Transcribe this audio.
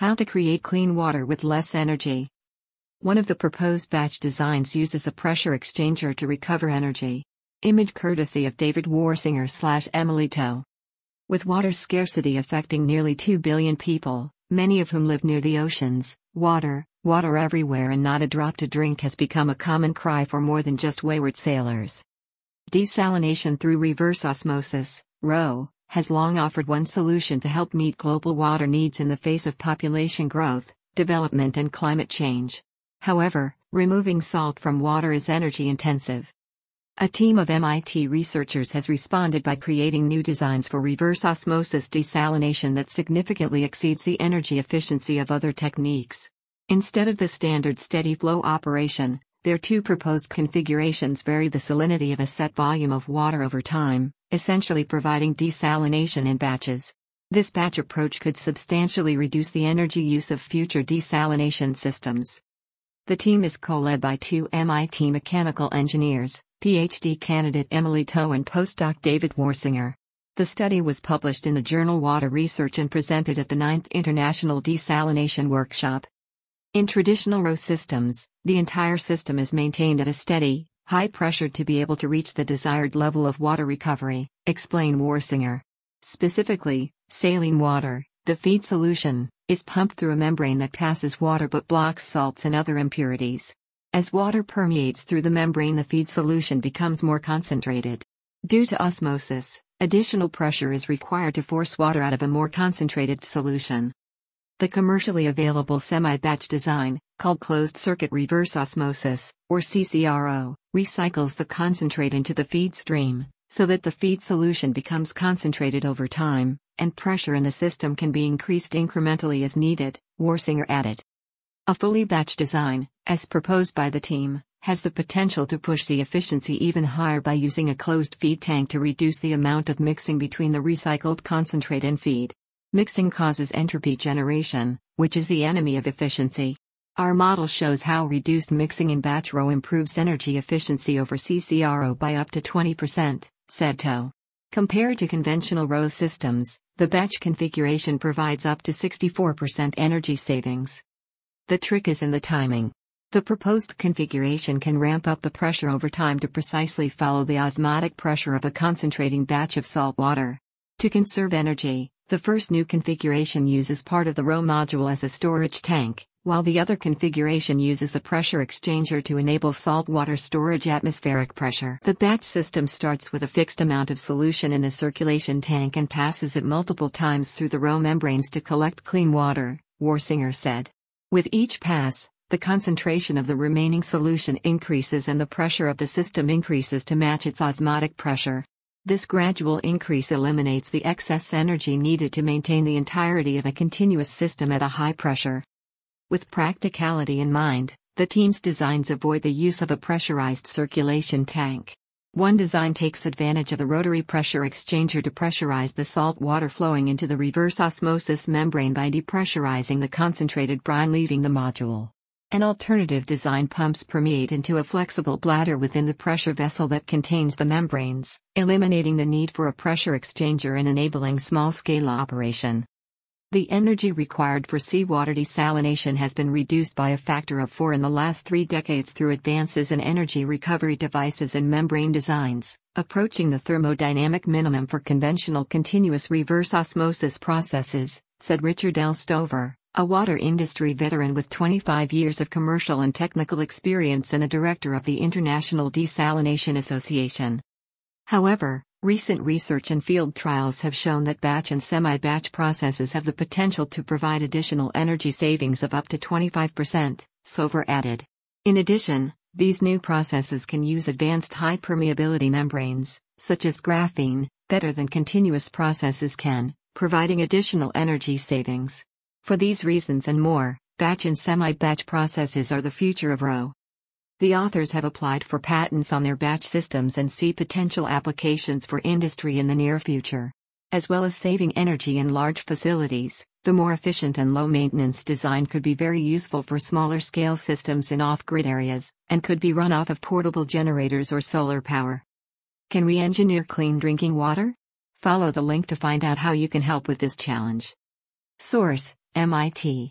How to create clean water with less energy. One of the proposed batch designs uses a pressure exchanger to recover energy. Image courtesy of David Warsinger/Emily To. With water scarcity affecting nearly 2 billion people, many of whom live near the oceans, water everywhere and not a drop to drink has become a common cry for more than just wayward sailors. Desalination through reverse osmosis, RO, has long offered one solution to help meet global water needs in the face of population growth, development and climate change. However, removing salt from water is energy intensive. A team of MIT researchers has responded by creating new designs for reverse osmosis desalination that significantly exceeds the energy efficiency of other techniques. Instead of the standard steady flow operation, their two proposed configurations vary the salinity of a set volume of water over time, essentially providing desalination in batches. This batch approach could substantially reduce the energy use of future desalination systems. The team is co-led by two MIT mechanical engineers, PhD candidate Emily To and postdoc David Warsinger. The study was published in the journal Water Research and presented at the 9th International Desalination Workshop. In traditional RO systems, the entire system is maintained at a steady, high pressure to be able to reach the desired level of water recovery, explained Warsinger. Specifically, saline water, the feed solution, is pumped through a membrane that passes water but blocks salts and other impurities. As water permeates through the membrane, the feed solution becomes more concentrated. Due to osmosis, additional pressure is required to force water out of a more concentrated solution. The commercially available semi-batch design, called closed-circuit reverse osmosis, or CCRO, recycles the concentrate into the feed stream, so that the feed solution becomes concentrated over time, and pressure in the system can be increased incrementally as needed, Warsinger added. A fully batch design, as proposed by the team, has the potential to push the efficiency even higher by using a closed feed tank to reduce the amount of mixing between the recycled concentrate and feed. Mixing causes entropy generation, which is the enemy of efficiency. Our model shows how reduced mixing in batch RO improves energy efficiency over CCRO by up to 20%, said To. Compared to conventional RO systems, the batch configuration provides up to 64% energy savings. The trick is in the timing. The proposed configuration can ramp up the pressure over time to precisely follow the osmotic pressure of a concentrating batch of salt water. To conserve energy, the first new configuration uses part of the RO module as a storage tank, while the other configuration uses a pressure exchanger to enable saltwater storage atmospheric pressure. The batch system starts with a fixed amount of solution in a circulation tank and passes it multiple times through the RO membranes to collect clean water, Warsinger said. With each pass, the concentration of the remaining solution increases and the pressure of the system increases to match its osmotic pressure. This gradual increase eliminates the excess energy needed to maintain the entirety of a continuous system at a high pressure. With practicality in mind, the team's designs avoid the use of a pressurized circulation tank. One design takes advantage of a rotary pressure exchanger to pressurize the salt water flowing into the reverse osmosis membrane by depressurizing the concentrated brine leaving the module. An alternative design pumps permeate into a flexible bladder within the pressure vessel that contains the membranes, eliminating the need for a pressure exchanger and enabling small-scale operation. The energy required for seawater desalination has been reduced by a factor of 4 in the last 3 decades through advances in energy recovery devices and membrane designs, approaching the thermodynamic minimum for conventional continuous reverse osmosis processes, said Richard L. Stover, a water industry veteran with 25 years of commercial and technical experience and a director of the International Desalination Association. However, recent research and field trials have shown that batch and semi-batch processes have the potential to provide additional energy savings of up to 25%, Stover added. In addition, these new processes can use advanced high-permeability membranes, such as graphene, better than continuous processes can, providing additional energy savings. For these reasons and more, batch and semi-batch processes are the future of RO. The authors have applied for patents on their batch systems and see potential applications for industry in the near future. As well as saving energy in large facilities, the more efficient and low-maintenance design could be very useful for smaller-scale systems in off-grid areas, and could be run off of portable generators or solar power. Can we engineer clean drinking water? Follow the link to find out how you can help with this challenge. Source: MIT.